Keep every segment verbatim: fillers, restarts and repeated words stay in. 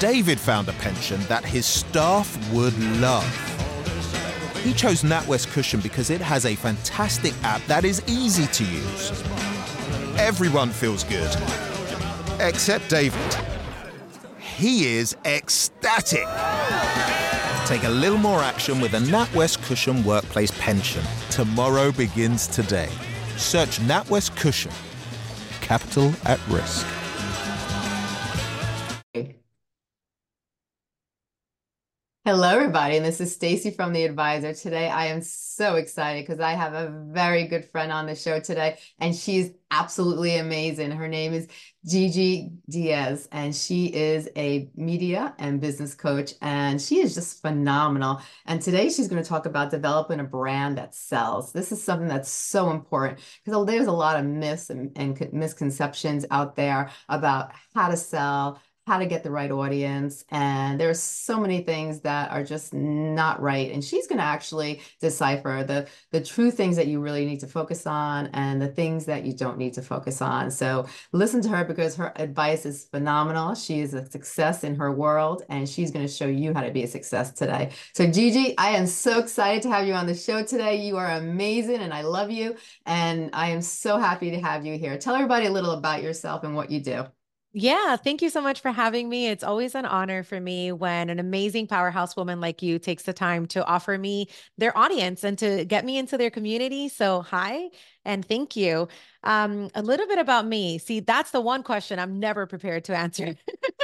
David found a pension that his staff would love. He chose NatWest Cushion because it has a fantastic app that is easy to use. Everyone feels good, except David. He is ecstatic. Take a little more action with a NatWest Cushion workplace pension. Tomorrow begins today. Search NatWest Cushion. Capital at risk. Hello, everybody, and this is Stacy from The Advisor. Today, I am so excited because I have a very good friend on the show today, and she's absolutely amazing. Her name is Gigi Diaz, and she is a media and business coach, and she is just phenomenal. And today, she's going to talk about developing a brand that sells. This is something that's so important because there's a lot of myths and, and misconceptions out there about how to sell, how to get the right audience. And there's so many things that are just not right. And she's going to actually decipher the, the true things that you really need to focus on and the things that you don't need to focus on. So listen to her because her advice is phenomenal. She is a success in her world, and she's going to show you how to be a success today. So Gigi, I am so excited to have you on the show today. You are amazing and I love you. And I am so happy to have you here. Tell everybody a little about yourself and what you do. Yeah, thank you so much for having me. It's always an honor for me when an amazing powerhouse woman like you takes the time to offer me their audience and to get me into their community. So, hi and thank you. Um, a little bit about me. See, that's the one question I'm never prepared to answer.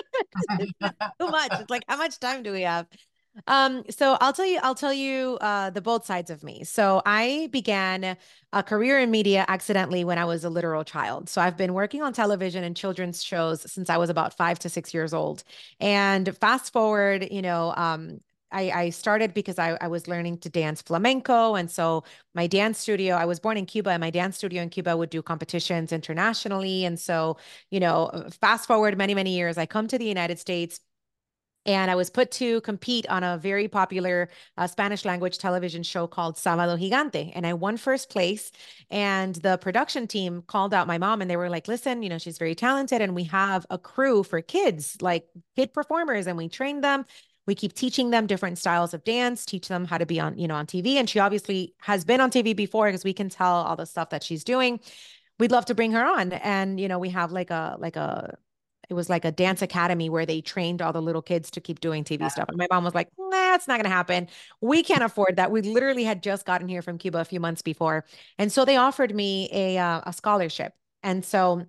Too much. It's like, how much time do we have? Um, so I'll tell you, I'll tell you uh, the both sides of me. So I began a career in media accidentally when I was a literal child. So I've been working on television and children's shows since I was about five to six years old. And fast forward, you know, um, I, I started because I, I was learning to dance flamenco. And so my dance studio, I was born in Cuba, and my dance studio in Cuba would do competitions internationally. And so, you know, fast forward many, many years, I come to the United States. And I was put to compete on a very popular uh, Spanish language television show called Sábado Gigante. And I won first place. And the production team called out my mom and they were like, listen, you know, she's very talented. And we have a crew for kids, like kid performers, and we train them. We keep teaching them different styles of dance, teach them how to be on, you know, on T V. And she obviously has been on T V before because we can tell all the stuff that she's doing. We'd love to bring her on. And, you know, we have like a, like a, it was like a dance academy where they trained all the little kids to keep doing T V stuff. And my mom was like, nah, it's not going to happen. We can't afford that. We literally had just gotten here from Cuba a few months before. And so they offered me a, uh, a scholarship. And so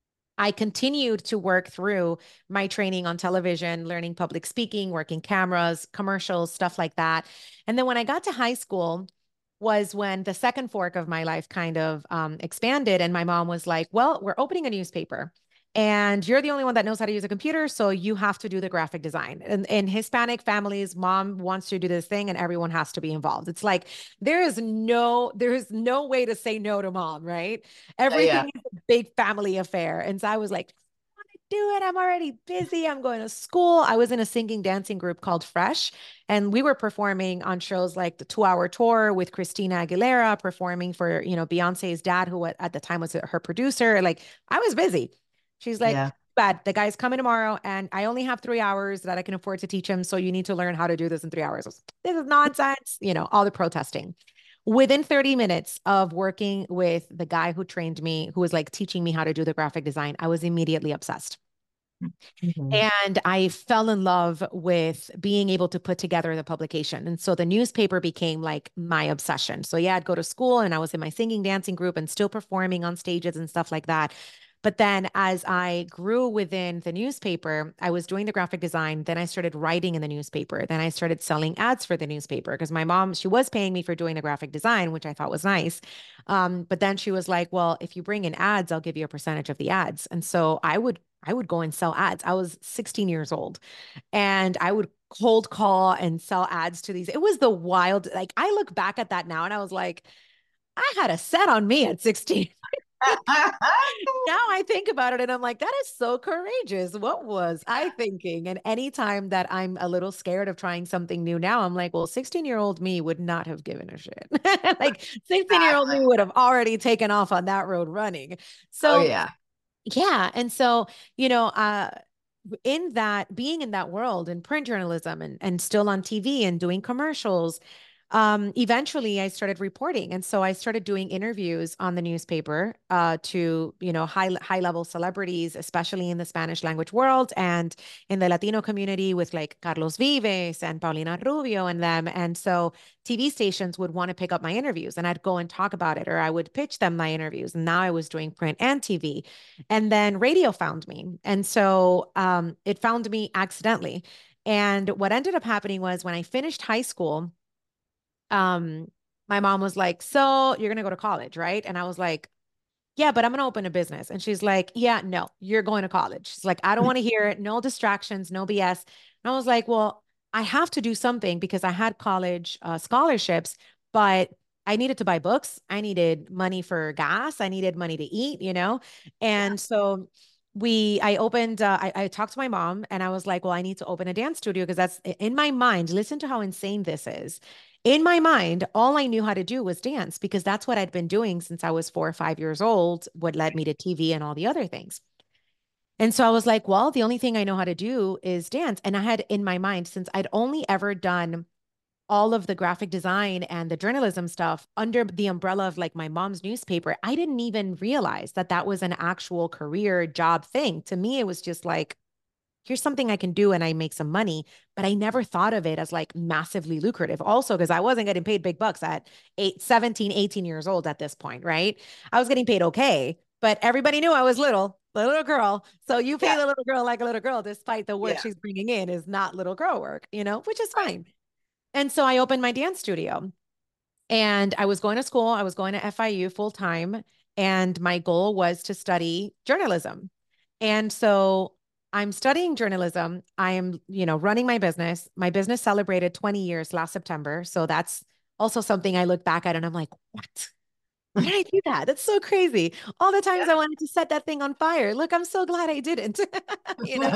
I continued to work through my training on television, learning public speaking, working cameras, commercials, stuff like that. And then when I got to high school, was when the second fork of my life kind of um, expanded. And my mom was like, well, we're opening a newspaper. And you're the only one that knows how to use a computer, so you have to do the graphic design. And in Hispanic families, mom wants to do this thing and everyone has to be involved. It's like there is no there is no way to say no to mom, right? Yeah. Everything is a big family affair. And so I was like, I want to do it. I'm already busy. I'm going to school. I was in a singing dancing group called Fresh, and we were performing on shows like the Two Hour Tour with Christina Aguilera, performing for, you know, Beyonce's dad, who at the time was her producer. Like I was busy. She's like, Yeah. bad. The guy's coming tomorrow and I only have three hours that I can afford to teach him. So you need to learn how to do this in three hours. This is nonsense. You know, all the protesting. Within thirty minutes of working with the guy who trained me, who was like teaching me how to do the graphic design, I was immediately obsessed. Mhm. And I fell in love with being able to put together the publication. And so the newspaper became like my obsession. So yeah, I'd go to school and I was in my singing, dancing group and still performing on stages and stuff like that. But then as I grew within the newspaper, I was doing the graphic design. Then I started writing in the newspaper. Then I started selling ads for the newspaper because my mom, she was paying me for doing the graphic design, which I thought was nice. Um, but then she was like, well, if you bring in ads, I'll give you a percentage of the ads. And so I would, I would go and sell ads. I was sixteen years old and I would cold call and sell ads to these. It was the wild, like I look back at that now and I was like, I had a set on me at sixteen. Now I think about it and I'm like, that is so courageous. What was I thinking? And anytime that I'm a little scared of trying something new now, I'm like, well, sixteen year old me would not have given a shit. Like sixteen year old me Exactly. would have already taken off on that road running. Oh So yeah. yeah. And so, you know, uh, in that, being in that world in print journalism and, and still on T V and doing commercials, um, eventually I started reporting. And so I started doing interviews on the newspaper uh, to, you know, high, high level celebrities, especially in the Spanish language world and in the Latino community with like Carlos Vives and Paulina Rubio and them. And so T V stations would want to pick up my interviews and I'd go and talk about it, or I would pitch them my interviews. And now I was doing print and T V. And then radio found me. And so um, it found me accidentally. And what ended up happening was when I finished high school, um, my mom was like, "So you're gonna go to college, right?" And I was like, "Yeah, but I'm gonna open a business." And she's like, "Yeah, no, you're going to college." She's like, "I don't want to hear it. No distractions, no B S." And I was like, "Well, I have to do something because I had college uh, scholarships, but I needed to buy books. I needed money for gas. I needed money to eat, you know?" Yeah. And so we, I opened, uh, I, I talked to my mom and I was like, "Well, I need to open a dance studio because that's in my mind. Listen to how insane this is. In my mind, all I knew how to do was dance because that's what I'd been doing since I was four or five years old, what led me to T V and all the other things. And so I was like, well, the only thing I know how to do is dance. And I had in my mind, since I'd only ever done all of the graphic design and the journalism stuff under the umbrella of like my mom's newspaper, I didn't even realize that that was an actual career job thing. To me, it was just like, here's something I can do and I make some money. But I never thought of it as like massively lucrative. Also, because I wasn't getting paid big bucks at eight, seventeen, eighteen years old at this point, right? I was getting paid okay, but everybody knew I was little, the little girl. So you pay Yeah. the little girl like a little girl, despite the work Yeah. she's bringing in is not little girl work, you know, which is Right. fine. And so I opened my dance studio and I was going to school. I was going to F I U full time. And my goal was to study journalism. And so I'm studying journalism. I am, you know, running my business. My business celebrated twenty years last September. So that's also something I look back at and I'm like, what? Why did I do that? That's so crazy. All the times Yeah. I wanted to set that thing on fire. Look, I'm so glad I didn't. You know,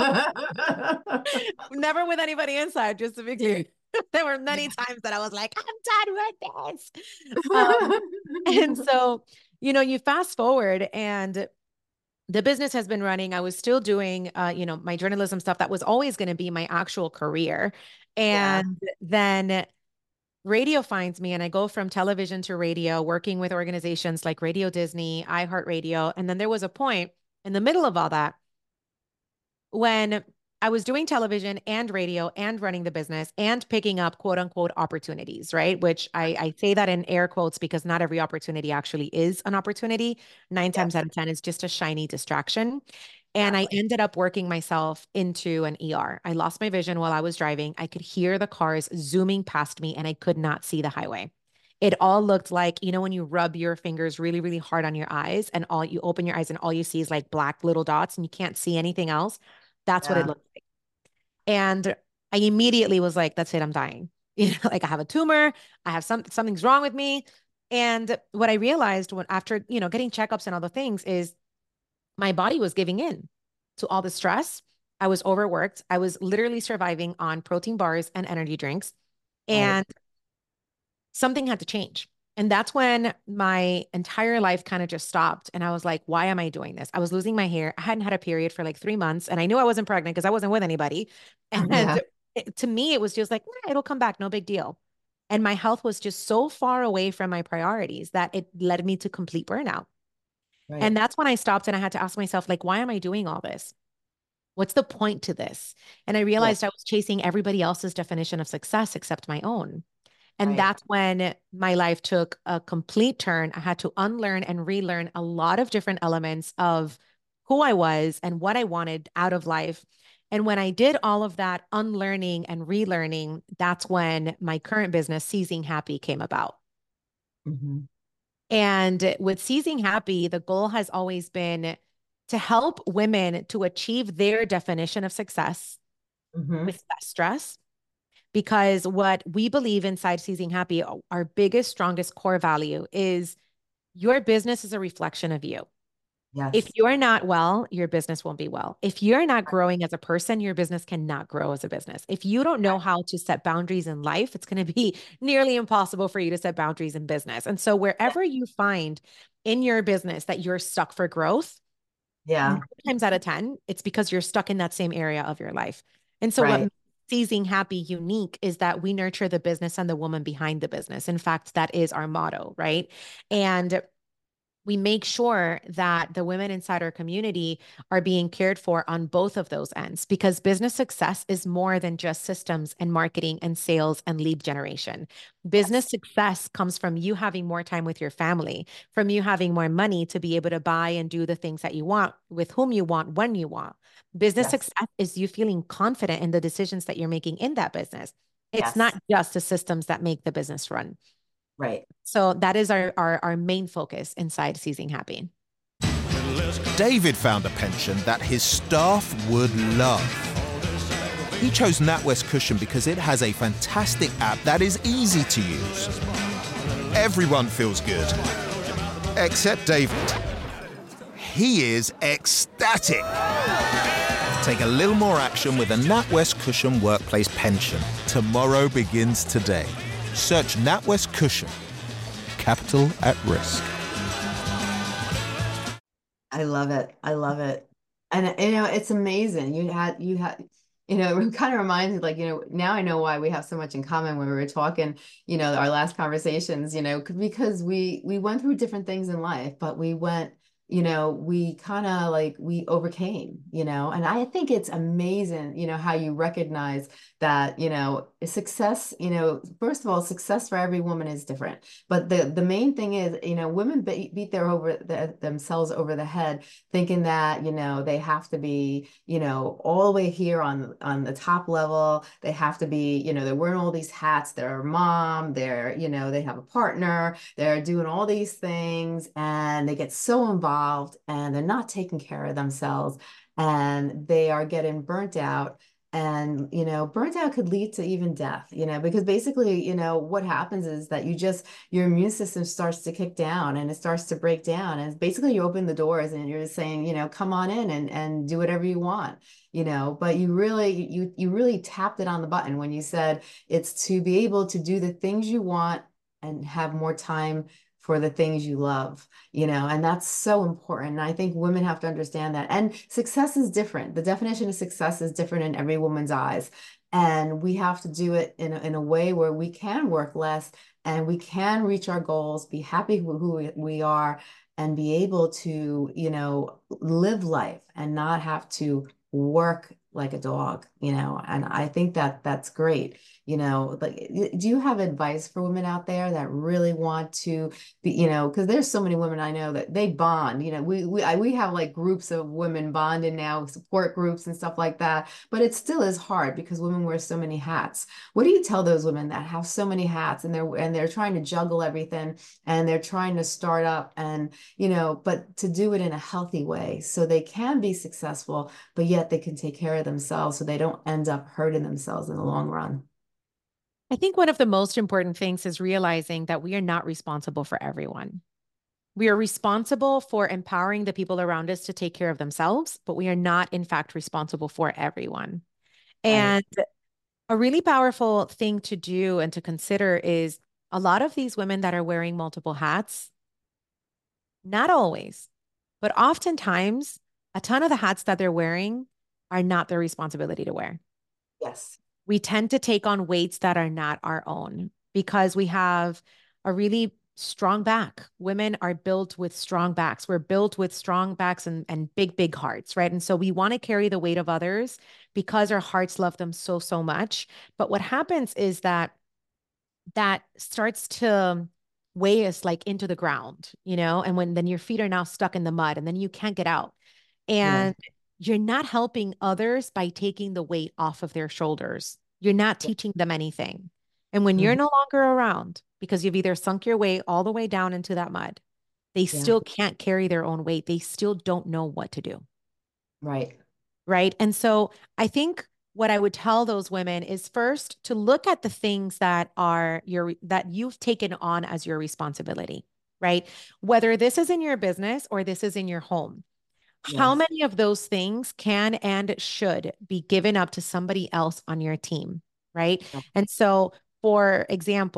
never with anybody inside, just to be clear. There were many times that I was like, I'm done with this. Um, and so, you know, you fast forward and the business has been running. I was still doing, uh, you know, my journalism stuff. That was always going to be my actual career. Yeah. And then radio finds me and I go from television to radio, working with organizations like Radio Disney, iHeartRadio. And then there was a point in the middle of all that when I was doing television and radio and running the business and picking up quote unquote opportunities, right? Which I, I say that in air quotes because not every opportunity actually is an opportunity. Nine times Yes. out of ten is just a shiny distraction. And I Exactly. ended up working myself into an E R. I lost my vision while I was driving. I could hear the cars zooming past me and I could not see the highway. It all looked like, you know, when you rub your fingers really, really hard on your eyes and all you open your eyes and all you see is like black little dots and you can't see anything else. That's what it Yeah. looked like. And I immediately was like, that's it, I'm dying. You know, like I have a tumor, I have some something's wrong with me. And what I realized when after, you know, getting checkups and all the things is my body was giving in to all the stress. I was overworked. I was literally surviving on protein bars and energy drinks. Right. And something had to change. And that's when my entire life kind of just stopped. And I was like, why am I doing this? I was losing my hair. I hadn't had a period for like three months. And I knew I wasn't pregnant because I wasn't with anybody. Yeah. And it, to me, it was just like, nah, it'll come back. No big deal. And my health was just so far away from my priorities that it led me to complete burnout. Right. And that's when I stopped and I had to ask myself, like, why am I doing all this? What's the point to this? And I Yeah. realized I was chasing everybody else's definition of success except my own. And Right. that's when my life took a complete turn. I had to unlearn and relearn a lot of different elements of who I was and what I wanted out of life. And when I did all of that unlearning and relearning, that's when my current business, Seizing Happy, came about. Mm-hmm. And with Seizing Happy, the goal has always been to help women to achieve their definition of success Mm-hmm. with less stress, because what we believe inside Seizing Happy, our biggest, strongest core value is your business is a reflection of you. If Yes. you're not well, your business won't be well. If you're not growing as a person, your business cannot grow as a business. If you don't know how to set boundaries in life, it's going to be nearly impossible for you to set boundaries in business. And so, Yeah. wherever you find in your business that you're stuck for growth, Yeah. Nine times out of ten, it's because you're stuck in that same area of your life. And so what Right. makes Seizing Happy unique is that we nurture the business and the woman behind the business. In fact, that is our motto, right? And we make sure that the women inside our community are being cared for on both of those ends, because business success is more than just systems and marketing and sales and lead generation. Business Yes. success comes from you having more time with your family, from you having more money to be able to buy and do the things that you want with whom you want when you want. Business Yes. success is you feeling confident in the decisions that you're making in that business. It's not Yes. just the systems that make the business run. Right. So that is our, our, our main focus inside Seizing Happy. David found a pension that his staff would love. He chose NatWest Cushion because it has a fantastic app that is easy to use. Everyone feels good, except David. He is ecstatic. Take a little more action with a NatWest Cushion Workplace Pension. Tomorrow begins today. Search NatWest Cushion. Capital at risk. I love it. I love it. And you know, it's amazing. You had you had you know, it kind of reminds me, like, you know, now I know why we have so much in common when we were talking, you know, our last conversations, you know, because we we went through different things in life, but we went, you know, we kind of like we overcame, you know, and I think it's amazing, you know, how you recognize that, you know, success, you know, first of all, success for every woman is different. But the the main thing is, you know, women beat, beat their over the, themselves over the head, thinking that, you know, they have to be, you know, all the way here on on the top level. They have to be, you know, they're wearing all these hats. They're a mom. They're, you know, they have a partner. They're doing all these things, and they get so involved, and they're not taking care of themselves, and they are getting burnt out. And, you know, burnt out could lead to even death, you know, because basically, you know, what happens is that you just, your immune system starts to kick down and it starts to break down. And basically you open the doors and you're just saying, you know, come on in and, and do whatever you want, you know, but you really, you, you really tapped it on the button when you said it's to be able to do the things you want and have more time for the things you love, you know, and that's so important. And I think women have to understand that. And success is different. The definition of success is different in every woman's eyes. And we have to do it in a, in a way where we can work less and we can reach our goals, be happy with who we are, and be able to, you know, live life and not have to work like a dog, you know, and I think that that's great. You know, like, do you have advice for women out there that really want to be, you know, because there's so many women I know that they bond, you know, we, we, I, we have like groups of women bonding now, support groups and stuff like that, but it still is hard because women wear so many hats. What do you tell those women that have so many hats and they're, and they're trying to juggle everything and they're trying to start up and, you know, but to do it in a healthy way so they can be successful, but yet they can take care of themselves so they don't end up hurting themselves in the long run? I think one of the most important things is realizing that we are not responsible for everyone. We are responsible for empowering the people around us to take care of themselves, but we are not, in fact, responsible for everyone. Right. And a really powerful thing to do and to consider is a lot of these women that are wearing multiple hats, not always, but oftentimes, a ton of the hats that they're wearing are not their responsibility to wear. Yes. We tend to take on weights that are not our own because we have a really strong back. Women are built with strong backs. We're built with strong backs and, and big, big hearts, right? And so we want to carry the weight of others because our hearts love them so, so much. But what happens is that that starts to weigh us like into the ground, you know, and when then your feet are now stuck in the mud and then you can't get out. Yeah. And you're not helping others by taking the weight off of their shoulders. You're not Yeah. teaching them anything. And when you're Mhm. no longer around because you've either sunk your weight all the way down into that mud, they Yeah. still can't carry their own weight. They still don't know what to do. Right. Right. And so I think what I would tell those women is first to look at the things that are your that you've taken on as your responsibility, right? Whether this is in your business or this is in your home. How Yes. many of those things can and should be given up to somebody else on your team, right? Yeah. And so, for example,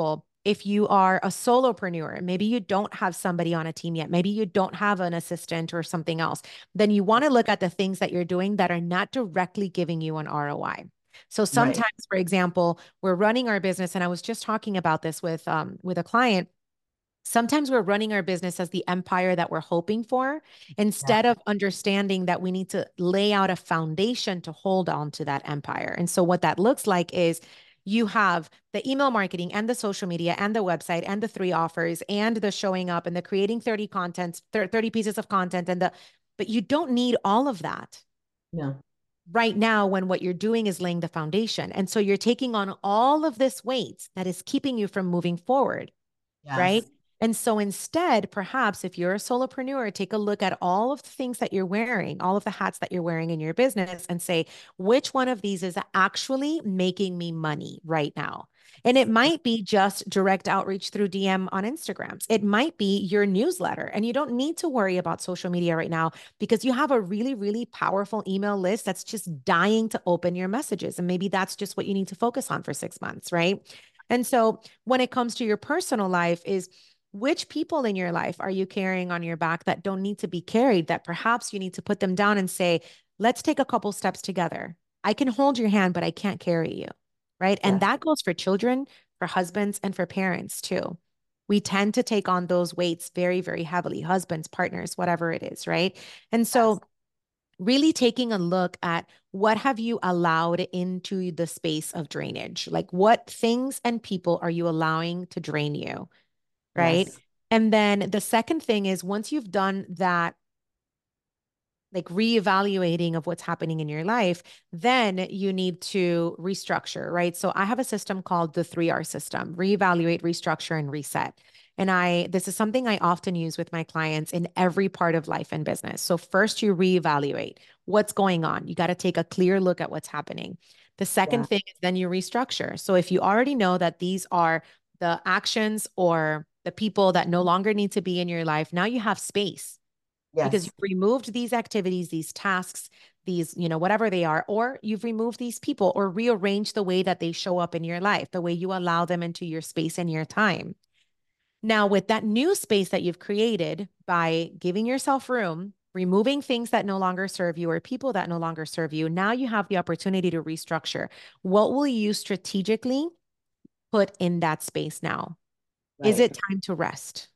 If you are a solopreneur, maybe you don't have somebody on a team yet, maybe you don't have an assistant or something else, then you want to look at the things that you're doing that are not directly giving you an R O I. So sometimes, Right. for example, we're running our business, and I was just talking about this with um, with a client. Sometimes we're running our business as the empire that we're hoping for, Yeah. instead of understanding that we need to lay out a foundation to hold on to that empire. And so what that looks like is you have the email marketing and the social media and the website and the three offers and the showing up and the creating thirty contents, thirty pieces of content and the, but you don't need all of that No. right now when what you're doing is laying the foundation. And so you're taking on all of this weight that is keeping you from moving forward, right? Yes. And so instead, perhaps if you're a solopreneur, take a look at all of the things that you're wearing, all of the hats that you're wearing in your business, and say, which one of these is actually making me money right now? And it might be just direct outreach through D M on Instagrams. It might be your newsletter. And you don't need to worry about social media right now because you have a really, really powerful email list that's just dying to open your messages. And maybe that's just what you need to focus on for six months, right? And so when it comes to your personal life, is which people in your life are you carrying on your back that don't need to be carried, that perhaps you need to put them down and say, let's take a couple steps together. I can hold your hand, but I can't carry you. Right. And Yes. that goes for children, for husbands, and for parents too. We tend to take on those weights very, very heavily, husbands, partners, whatever it is. Right. And Yes. so really taking a look at what have you allowed into the space of drainage? Like what things and people are you allowing to drain you? Right. Yes. And then the second thing is once you've done that, like reevaluating of what's happening in your life, then you need to restructure, right? So I have a system called the three R system: reevaluate, restructure, and reset. And I, this is something I often use with my clients in every part of life and business. So first you reevaluate what's going on. You got to take a clear look at what's happening. The Yeah. second thing is then you restructure. So if you already know that these are the actions or the people that no longer need to be in your life, now you have space because Yes. you've removed these activities, these tasks, these, you know, whatever they are, or you've removed these people or rearranged the way that they show up in your life, the way you allow them into your space and your time. Now, with that new space that you've created by giving yourself room, removing things that no longer serve you or people that no longer serve you, now you have the opportunity to restructure. What will you strategically put in that space now? Is Right. it time to rest?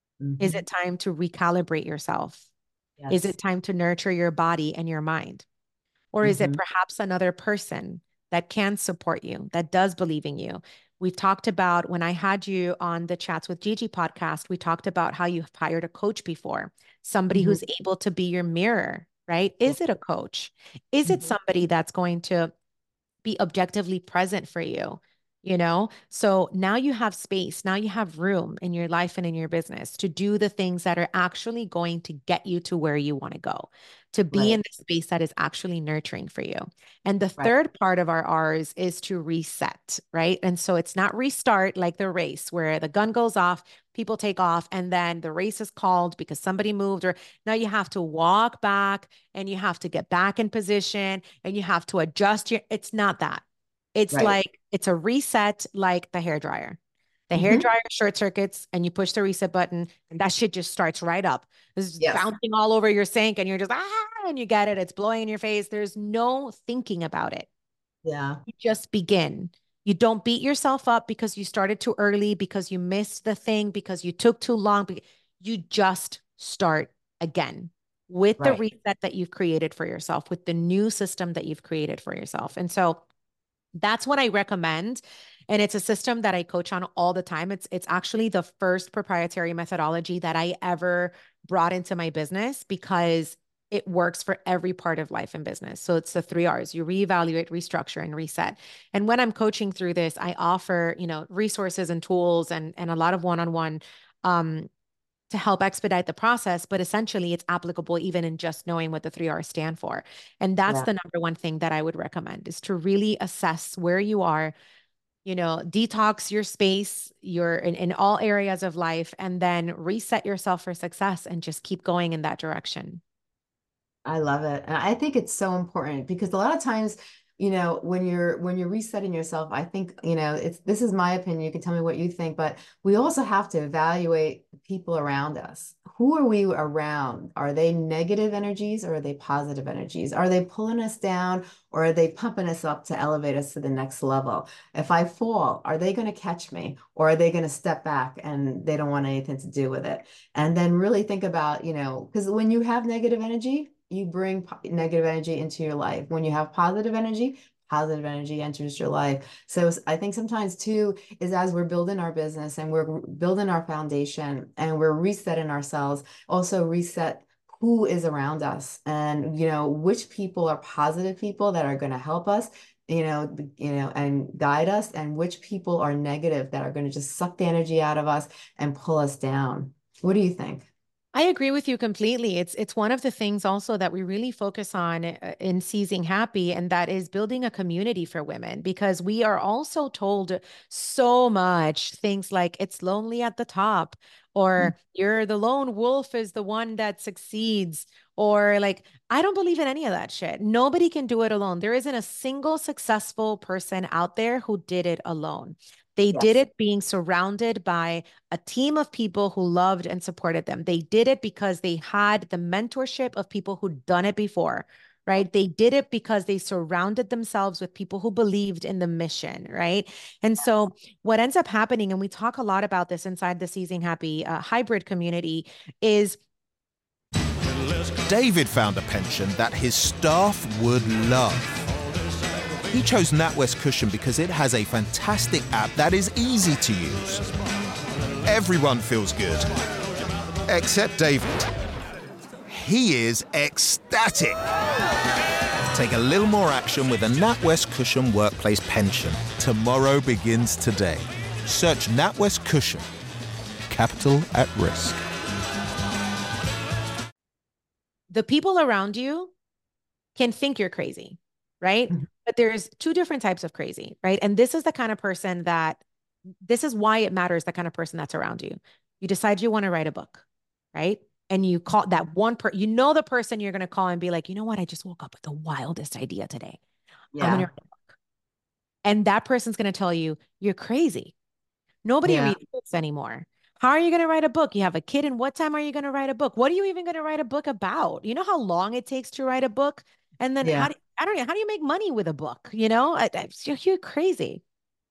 Is Hmm. it time to recalibrate yourself? Is Yes. it time to nurture your body and your mind? Or is it Hmm. perhaps another person that can support you, that does believe in you? We've talked about when I had you on the Chats with Gigi podcast, we talked about how you've hired a coach before, somebody Hmm. who's able to be your mirror, right? Is it a coach? Is it Hmm. somebody that's going to be objectively present for you, you know? So now you have space, now you have room in your life and in your business to do the things that are actually going to get you to where you want to go, to be in Right. the space that is actually nurturing for you. And the Right. third part of our R's is to reset, right? And so it's not restart like the race where the gun goes off, people take off, and then the race is called because somebody moved, or now you have to walk back and you have to get back in position and you have to adjust your, it's not that. It's Right. like, it's a reset like the hair dryer. The hair Hmm. dryer short circuits and you push the reset button and that shit just starts right up. It's Yes. bouncing all over your sink and you're just, ah, and you get it. It's blowing in your face. There's no thinking about it. Yeah. You just begin. You don't beat yourself up because you started too early, because you missed the thing, because you took too long. You just start again with the Right. reset that you've created for yourself, with the new system that you've created for yourself. And so that's what I recommend. And it's a system that I coach on all the time. It's it's actually the first proprietary methodology that I ever brought into my business because it works for every part of life and business. So it's the three R's: you reevaluate, restructure, and reset. And when I'm coaching through this, I offer, you know, resources and tools and and a lot of one-on-one um to help expedite the process, but essentially it's applicable even in just knowing what the three R's stand for. And that's Yeah. the number one thing that I would recommend, is to really assess where you are, you know, detox your space, your in, in all areas of life, and then reset yourself for success and just keep going in that direction. I love it. And I think it's so important because a lot of times, you know, when you're when you're resetting yourself, I think, you know, it's this is my opinion. You can tell me what you think, but we also have to evaluate people around us. Who are we around? Are they negative energies or are they positive energies? Are they pulling us down or are they pumping us up to elevate us to the next level? If I fall, are they going to catch me or are they going to step back and they don't want anything to do with it? And then really think about, you know, because when you have negative energy, you bring negative energy into your life. When you have positive energy, positive energy enters your life. So I think sometimes too is as we're building our business and we're building our foundation and we're resetting ourselves, also reset who is around us and, you know, which people are positive people that are going to help us, you know, you know, and guide us, and which people are negative that are going to just suck the energy out of us and pull us down. What do you think? I agree with you completely. It's it's one of the things also that we really focus on uh, in Seizing Happy, and that is building a community for women, because we are also told so much things like it's lonely at the top, or you're the lone wolf is the one that succeeds, or like I don't believe in any of that shit. Nobody can do it alone. There isn't a single successful person out there who did it alone. They did Yes. it being surrounded by a team of people who loved and supported them. They did it because they had the mentorship of people who'd done it before, right? They did it because they surrounded themselves with people who believed in the mission, right? And so what ends up happening, and we talk a lot about this inside the Seizing Happy uh, hybrid community, is David found a pension that his staff would love. He chose NatWest Cushion because it has a fantastic app that is easy to use. Everyone feels good, except David. He is ecstatic. Take a little more action with a NatWest Cushion Workplace Pension. Tomorrow begins today. Search NatWest Cushion. Capital at risk. the people around you can think you're crazy, right? Mhm. But there's two different types of crazy, right? And this is the kind of person that, this is why it matters, the kind of person that's around you. You decide you want to write a book, right? And you call that one person, you know, the person you're going to call and be like, you know what? I just woke up with the wildest idea today. I'm going to Yeah. write a book. And that person's going to tell you, you're crazy. Nobody Yeah. reads books anymore. How are you going to write a book? You have a kid, and what time are you going to write a book? What are you even going to write a book about? You know how long it takes to write a book? And then how Yeah. do I don't know, how do you make money with a book? You know, I, I, you're, you're crazy.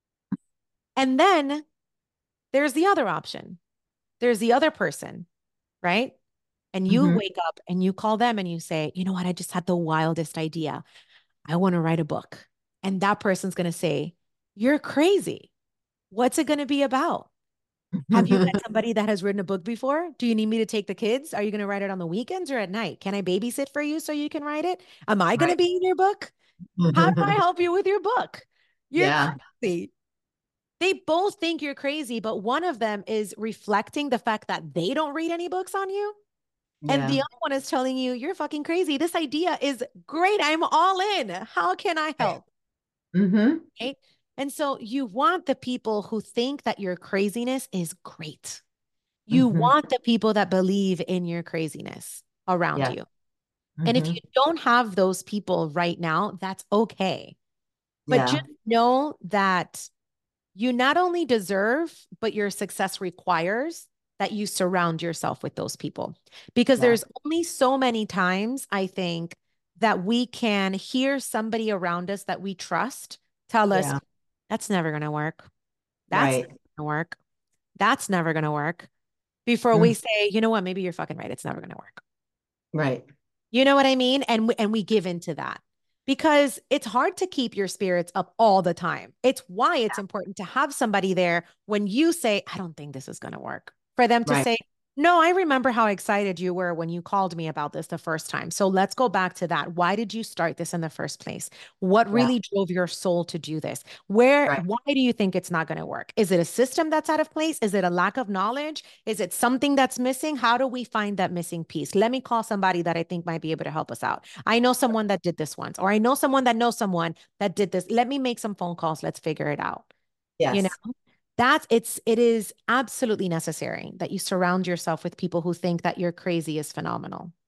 And then there's the other option. There's the other person, right? And you Mhm. wake up and you call them and you say, you know what? I just had the wildest idea. I want to write a book. And that person's going to say, you're crazy. What's it going to be about? Have you met somebody that has written a book before? Do you need me to take the kids? Are you going to write it on the weekends or at night? Can I babysit for you so you can write it? Am I going to Right. be in your book? How do I help you with your book? You're Yeah. crazy. They both think you're crazy, but one of them is reflecting the fact that they don't read any books on you. And the Yeah. other one is telling you, you're fucking crazy. This idea is great. I'm all in. How can I help? Mm-hmm. Right? And so you want the people who think that your craziness is great. You Mm-hmm. want the people that believe in your craziness around Yeah. you. And if Mm-hmm. you don't have those people right now, that's okay. But Yeah. just know that you not only deserve, but your success requires that you surround yourself with those people. Because Yeah. there's only so many times, I think, that we can hear somebody around us that we trust tell us, Yeah. that's never going to work. That's never Right. going to work. That's never going to work. Before we Mm. say, you know what, maybe you're fucking right. It's never going to work. Right. You know what I mean? And we, and we give into that because it's hard to keep your spirits up all the time. It's why it's important to have somebody there when you say, I don't think this is going to work, for them to Right. say, no, I remember how excited you were when you called me about this the first time. So let's go back to that. Why did you start this in the first place? What Yeah. really drove your soul to do this? Where, Right. why do you think it's not going to work? Is it a system that's out of place? Is it a lack of knowledge? Is it something that's missing? How do we find that missing piece? Let me call somebody that I think might be able to help us out. I know someone that did this once, or I know someone that knows someone that did this. Let me make some phone calls. Let's figure it out. You Yes. know? That's it's it is absolutely necessary that you surround yourself with people who think that you're crazy is phenomenal.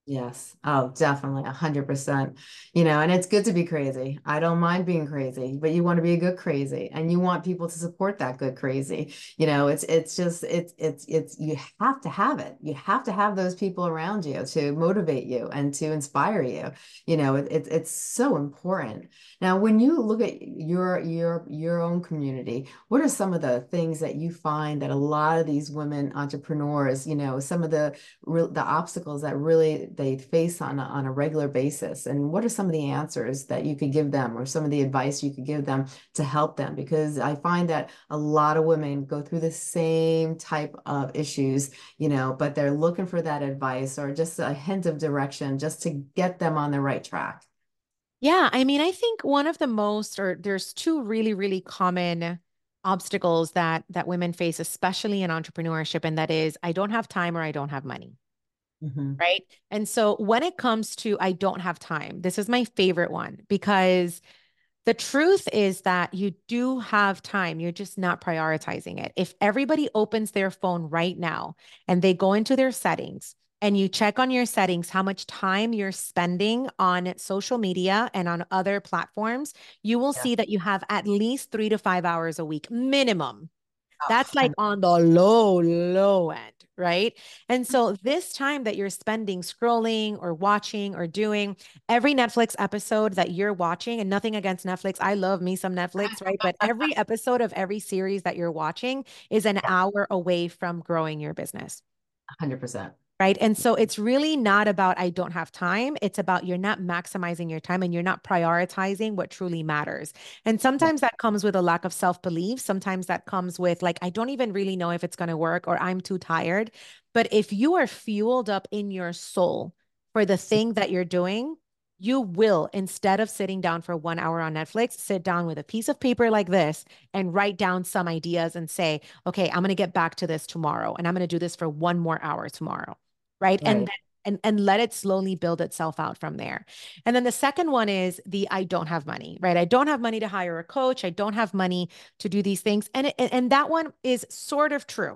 Yes. Oh, definitely. A hundred percent. You know, and it's good to be crazy. I don't mind being crazy, but you want to be a good crazy and you want people to support that good crazy. You know, it's it's just it's it's it's you have to have it. You have to have those people around you to motivate you and to inspire you. You know, it, it it's so important. Now, when you look at your your your own community, what are some of the things that you find that a lot of these women entrepreneurs, you know, some of the real the obstacles that really they face on a, on a regular basis, and what are some of the answers that you could give them or some of the advice you could give them to help them? Because I find that a lot of women go through the same type of issues, you know, but they're looking for that advice or just a hint of direction just to get them on the right track. Yeah, I mean, I think one of the most, or there's two really, really common obstacles that that women face, especially in entrepreneurship, and that is I don't have time or I don't have money. Mm-hmm. Right. And so when it comes to I don't have time, this is my favorite one because the truth is that you do have time. You're just not prioritizing it. If everybody opens their phone right now and they go into their settings and you check on your settings, how much time you're spending on social media and on other platforms, you will Yeah. see that you have at least three to five hours a week minimum. That's like Oh, on the low, low end, right? And so this time that you're spending scrolling or watching or doing every Netflix episode that you're watching, and nothing against Netflix, I love me some Netflix, right? But every episode of every series that you're watching is an yeah, hour away from growing your business. one hundred percent. Right. And so it's really not about I don't have time. It's about you're not maximizing your time and you're not prioritizing what truly matters. And Yeah. sometimes that comes with a lack of self-belief. Sometimes that comes with like, I don't even really know if it's going to work or I'm too tired. But if you are fueled up in your soul for the thing that you're doing, you will, instead of sitting down for one hour on Netflix, sit down with a piece of paper like this and write down some ideas and say, okay, I'm going to get back to this tomorrow and I'm going to do this for one more hour tomorrow. Right. And Right. and and let it slowly build itself out from there. And then the second one is the I don't have money, right? I don't have money to hire a coach. I don't have money to do these things. And it, and that one is sort of true.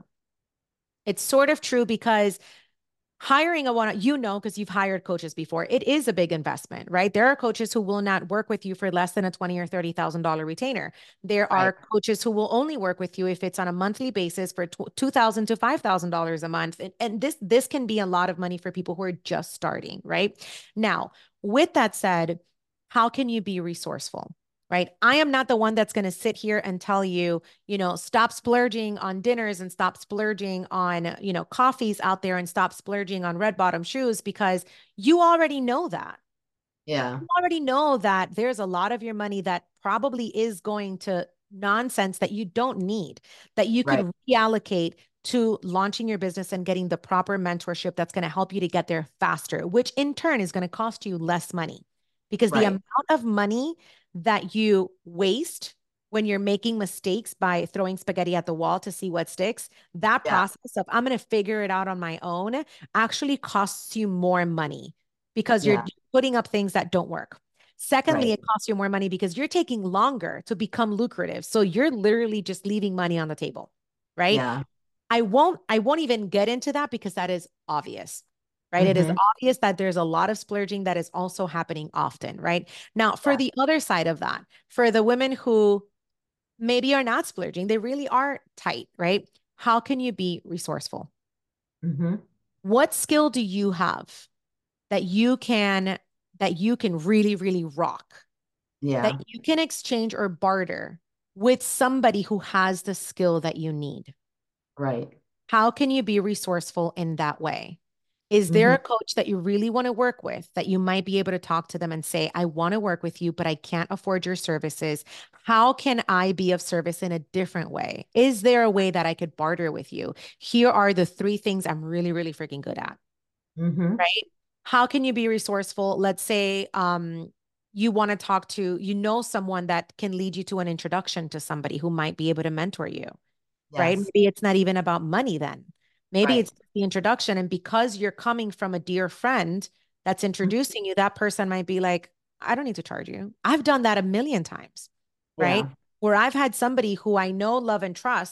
It's sort of true because hiring a one, you know, because you've hired coaches before, it is a big investment, right? There are coaches who will not work with you for less than a twenty or thirty thousand dollar retainer. There Right. are coaches who will only work with you if it's on a monthly basis for two thousand to five thousand dollars a month, and, and this this can be a lot of money for people who are just starting, right? Now, with that said, how can you be resourceful? Right. I am not the one that's going to sit here and tell you, you know, stop splurging on dinners and stop splurging on, you know, coffees out there and stop splurging on red bottom shoes because you already know that. Yeah. You already know that there's a lot of your money that probably is going to nonsense that you don't need, that you Right. could reallocate to launching your business and getting the proper mentorship that's going to help you to get there faster, which in turn is going to cost you less money because the Right. amount of money that you waste when you're making mistakes by throwing spaghetti at the wall to see what sticks, that Yeah. process of I'm going to figure it out on my own actually costs you more money because you're Yeah. putting up things that don't work. Secondly, Right. it costs you more money because you're taking longer to become lucrative. So you're literally just leaving money on the table, right? Yeah. I won't I won't even get into that because that is obvious. Right? It is Mm-hmm. obvious that there's a lot of splurging that is also happening often, right? Now, for Yeah. the other side of that, for the women who maybe are not splurging, they really are tight, right? How can you be resourceful? Mm-hmm. What skill do you have that you can that you can really really rock, that Yeah. you can exchange or barter with somebody who has the skill that you need? Right. How can you be resourceful in that way? Is there Mm-hmm. a coach that you really want to work with that you might be able to talk to them and say, I want to work with you, but I can't afford your services? How can I be of service in a different way? Is there a way that I could barter with you? Here are the three things I'm really, really freaking good at, Mm-hmm. right? How can you be resourceful? Let's say um, you want to talk to, you know, someone that can lead you to an introduction to somebody who might be able to mentor you, right? Yes. Maybe it's not even about money then. Maybe Right. it's the introduction. And because you're coming from a dear friend that's introducing you, that person might be like, I don't need to charge you. I've done that a million times, right? Yeah. Where I've had somebody who I know, love, and trust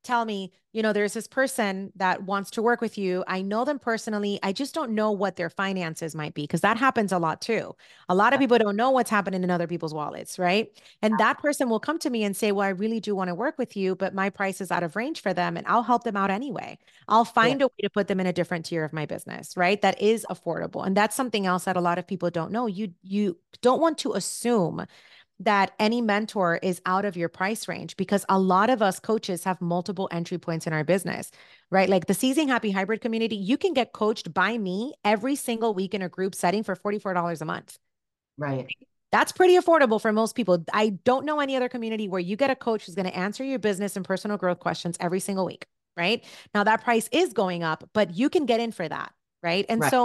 tell me, you know, there's this person that wants to work with you. I know them personally. I just don't know what their finances might be, because that happens a lot too. A lot of people don't know what's happening in other people's wallets, right? And that person will come to me and say, well, I really do want to work with you, but my price is out of range for them. And I'll help them out anyway. I'll Yeah. find a way to put them in a different tier of my business, right? That is affordable. And that's something else that a lot of people don't know. You, you don't want to assume that any mentor is out of your price range, because a lot of us coaches have multiple entry points in our business, right? Like the Seizing Happy Hybrid community, you can get coached by me every single week in a group setting for forty-four dollars a month. Right. That's pretty affordable for most people. I don't know any other community where you get a coach who's going to answer your business and personal growth questions every single week, right? Now that price is going up, but you can get in for that, right? And Right. so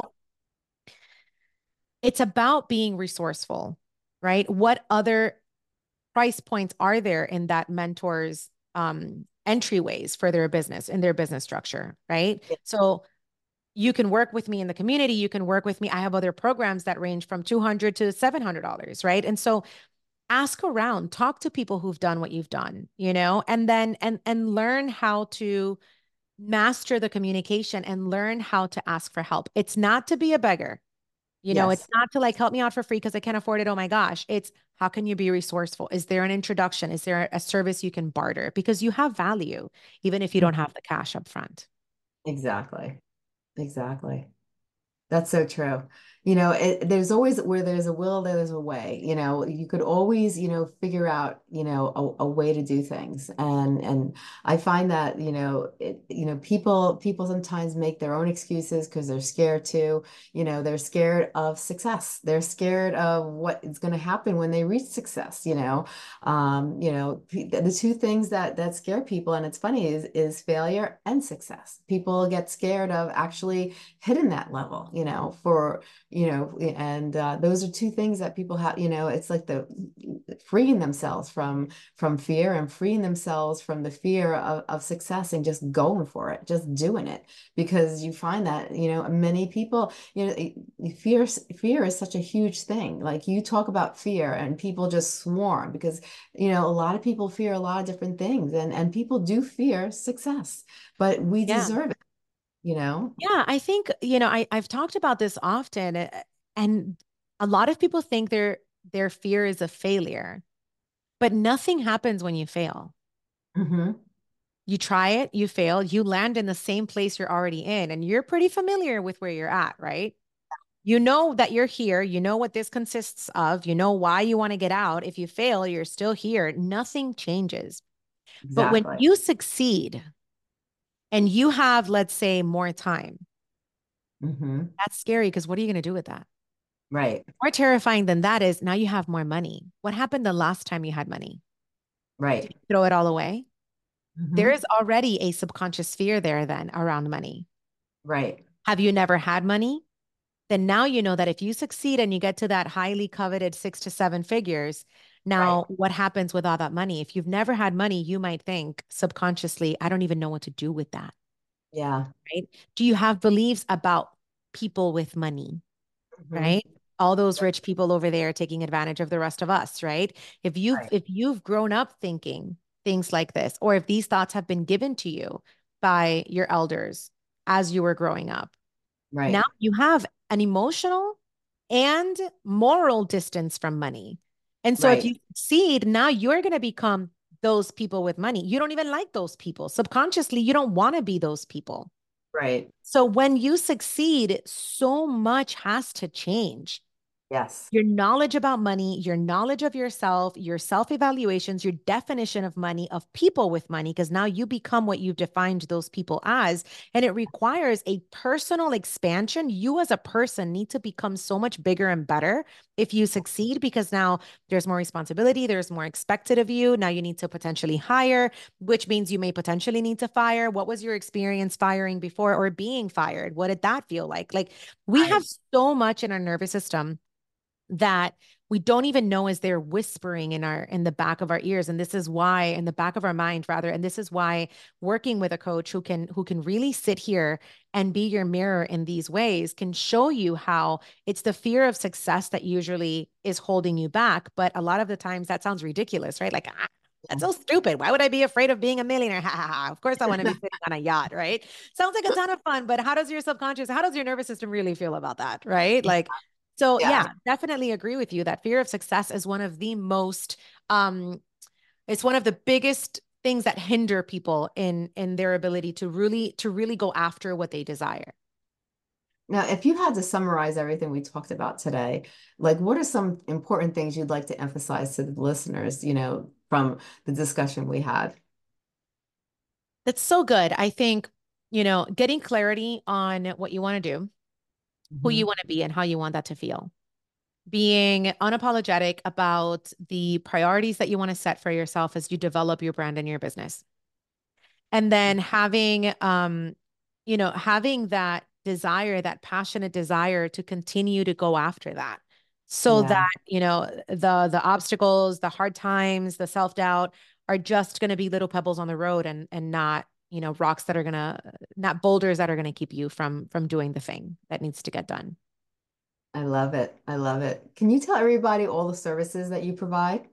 it's about being resourceful, right? What other price points are there in that mentor's um, entryways for their business in their business structure, right? Yeah. So you can work with me in the community. You can work with me. I have other programs that range from two hundred dollars to seven hundred dollars, right? And so ask around, talk to people who've done what you've done, you know, and then and and learn how to master the communication and learn how to ask for help. It's not to be a beggar. You know, it's Yes. not to like help me out for free because I can't afford it. Oh my gosh. It's how can you be resourceful? Is there an introduction? Is there a service you can barter? Because you have value, even if you don't have the cash up front. Exactly. Exactly. That's so true. You know, it, there's always where there's a will, there's a way. You know, you could always, you know, figure out, you know, a, a way to do things. And and I find that, you know, it, you know, people people sometimes make their own excuses because they're scared to, you know, they're scared of success. They're scared of what is going to happen when they reach success, you know. Um, you know, the two things that that scare people, and it's funny, is is failure and success. People get scared of actually hitting that level, you know, for, you know, and uh, those are two things that people have, you know, it's like the freeing themselves from from fear and freeing themselves from the fear of, of success and just going for it, just doing it. Because you find that, you know, many people, you know, fear, fear is such a huge thing. Like you talk about fear and people just swarm because, you know, a lot of people fear a lot of different things, and, and people do fear success, but we Yeah. deserve it, you know? Yeah. I think, you know, I, I've talked about this often, uh, and a lot of people think their their fear is a failure, but nothing happens when you fail. Mm-hmm. You try it, you fail, you land in the same place you're already in, and you're pretty familiar with where you're at, right? You know that you're here. You know what this consists of. You know why you want to get out. If you fail, you're still here. Nothing changes. But when Exactly. you succeed and you have, let's say, more time, Mm-hmm. that's scary because what are you going to do with that? Right. More terrifying than that is now you have more money. What happened the last time you had money? Right. Throw it all away? There Mm-hmm. is already a subconscious fear there then around money. Right. Have you never had money? Then now you know that if you succeed and you get to that highly coveted six to seven figures, Right. now what happens with all that money? If you've never had money, you might think subconsciously, I don't even know what to do with that, Yeah. right? Do you have beliefs about people with money, Mm-hmm. right? All those rich people over there taking advantage of the rest of us, right? If you've Right. if you've grown up thinking things like this, or if these thoughts have been given to you by your elders as you were growing up, now Right. you have an emotional and moral distance from money. And so if Right. you succeed, now you're going to become those people with money. You don't even like those people. Subconsciously, you don't want to be those people. Right. So when you succeed, so much has to change. Yes. Your knowledge about money, your knowledge of yourself, your self evaluations, your definition of money, of people with money, because now you become what you've defined those people as. And it requires a personal expansion. You as a person need to become so much bigger and better if you succeed, because now there's more responsibility, there's more expected of you. Now you need to potentially hire, which means you may potentially need to fire. What was your experience firing before or being fired? What did that feel like? Like we have Right. so much in our nervous system that we don't even know as they're whispering in our in the back of our ears, and this is why, in the back of our mind rather, and this is why working with a coach who can who can really sit here and be your mirror in these ways can show you how it's the fear of success that usually is holding you back. But a lot of the times that sounds ridiculous, right? Like, ah, That's so stupid. Why would I be afraid of being a millionaire? Ha ha ha. Of course I want to be sitting on a yacht, right? Sounds like a ton of fun, but how does your subconscious, how does your nervous system really feel about that, right? Like, so Yeah. yeah, definitely agree with you that fear of success is one of the most, um, it's one of the biggest things that hinder people in in their ability to really to really go after what they desire. Now, if you had to summarize everything we talked about today, like what are some important things you'd like to emphasize to the listeners, you know, from the discussion we had? That's so good. I think, you know, getting clarity on what you want to do, who you Mhm. want to be, and how you want that to feel. Being unapologetic about the priorities that you want to set for yourself as you develop your brand and your business. And then having, um, you know, having that desire, that passionate desire to continue to go after that. So Yeah, that, you know, the the obstacles, the hard times, the self-doubt are just going to be little pebbles on the road and and not, you know, rocks that are going to, not boulders that are going to keep you from from doing the thing that needs to get done. I love it. I love it. Can you tell everybody all the services that you provide?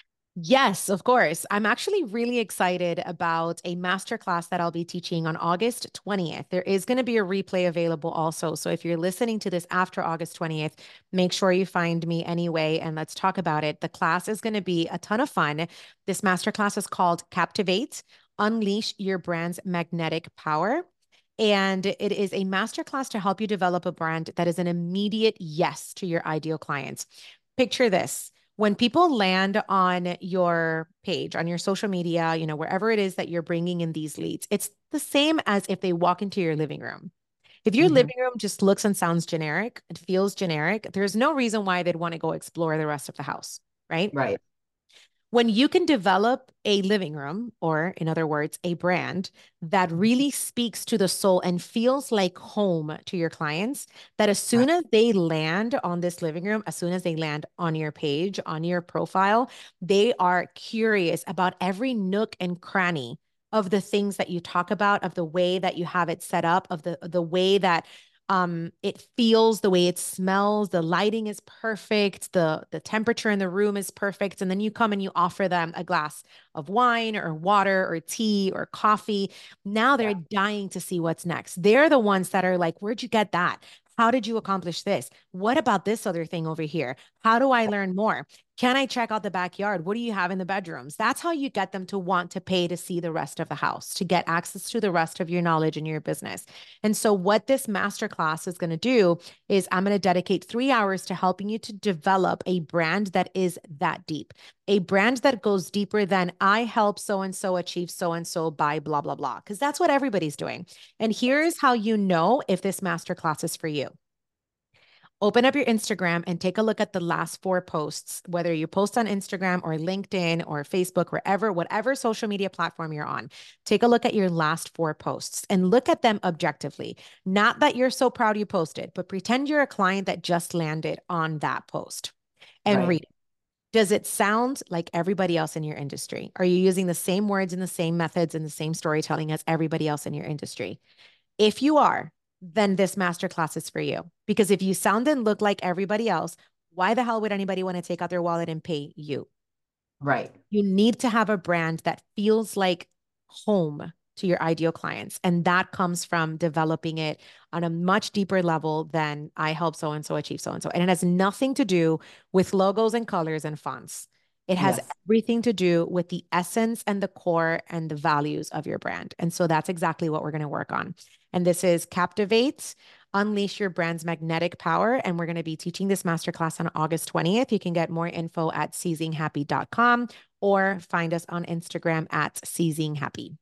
Yes, of course. I'm actually really excited about a masterclass that I'll be teaching on August twentieth. There is going to be a replay available also. So if you're listening to this after August twentieth, make sure you find me anyway and let's talk about it. The class is going to be a ton of fun. This masterclass is called Captivate, Unleash Your Brand's Magnetic Power. And it is a masterclass to help you develop a brand that is an immediate yes to your ideal clients. Picture this: when people land on your page, on your social media, you know, wherever it is that you're bringing in these leads, it's the same as if they walk into your living room. If your Mhm. living room just looks and sounds generic, it feels generic, there's no reason why they'd want to go explore the rest of the house, right? Right. When you can develop a living room, or in other words, a brand that really speaks to the soul and feels like home to your clients, that as Right. soon as they land on this living room, as soon as they land on your page, on your profile, they are curious about every nook and cranny of the things that you talk about, of the way that you have it set up, of the the way that um it feels, the way it smells, the lighting is perfect, the the temperature in the room is perfect, and then you come and you offer them a glass of wine or water or tea or coffee. Now they're Yeah. dying to see what's next. They're the ones that are like, where'd you get that? How did you accomplish this? What about this other thing over here? How do I learn more? Can I check out the backyard? What do you have in the bedrooms? That's how you get them to want to pay to see the rest of the house, to get access to the rest of your knowledge and your business. And so, what this masterclass is going to do is I'm going to dedicate three hours to helping you to develop a brand that is that deep, a brand that goes deeper than I help so and so achieve so and so by blah, blah, blah, because that's what everybody's doing. And here's how you know if this masterclass is for you. Open up your Instagram and take a look at the last four posts, whether you post on Instagram or LinkedIn or Facebook, wherever, whatever social media platform you're on. Take a look at your last four posts and look at them objectively. Not that you're so proud you posted, but pretend you're a client that just landed on that post and Right. read it. Does it sound like everybody else in your industry? Are you using the same words and the same methods and the same storytelling as everybody else in your industry? If you are, then this masterclass is for you. Because if you sound and look like everybody else, why the hell would anybody want to take out their wallet and pay you? Right. You need to have a brand that feels like home to your ideal clients. And that comes from developing it on a much deeper level than I help so and so achieve so and so. And it has nothing to do with logos and colors and fonts. It has Yes. everything to do with the essence and the core and the values of your brand. And so that's exactly what we're going to work on. And this is Captivate, Unleash Your Brand's Magnetic Power. And we're going to be teaching this masterclass on August twentieth. You can get more info at seizing happy dot com or find us on Instagram at seizing happy.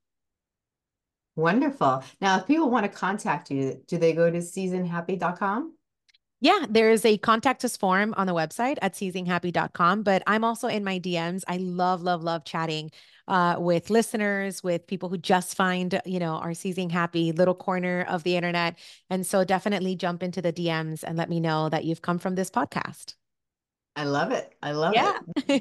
Wonderful. Now, if people want to contact you, do they go to season happy dot com? Yeah, there is a contact us form on the website at seizing happy dot com, but I'm also in my D Ms. I love, love, love chatting uh, with listeners, with people who just find, you know, our Seizing Happy little corner of the internet. And so definitely jump into the D Ms and let me know that you've come from this podcast. I love it. I love Yeah. it.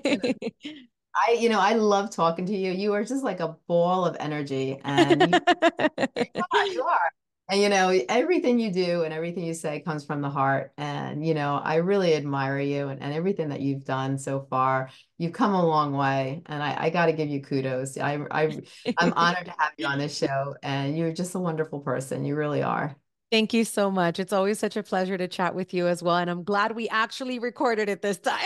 I, you know, I love talking to you. You are just like a ball of energy, and you, you are. You are. And you know, everything you do and everything you say comes from the heart. And you know, I really admire you and, and everything that you've done so far. You've come a long way, and I, I got to give you kudos. I, I, I'm honored to have you on this show, and you're just a wonderful person. You really are. Thank you so much. It's always such a pleasure to chat with you as well. And I'm glad we actually recorded it this time.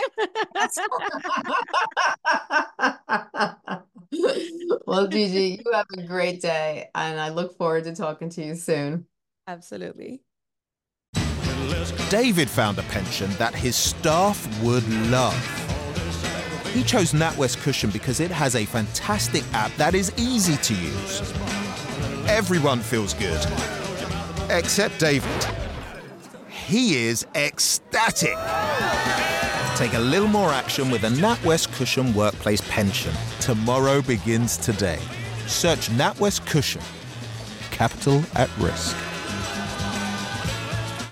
Well, Gigi, you have a great day, and I look forward to talking to you soon. Absolutely. David found a pension that his staff would love. He chose NatWest Cushion because it has a fantastic app that is easy to use. Everyone feels good, except David. He is ecstatic. Take a little more action with a NatWest Cushion Workplace Pension. Tomorrow begins today. Search NatWest Cushion. Capital at risk.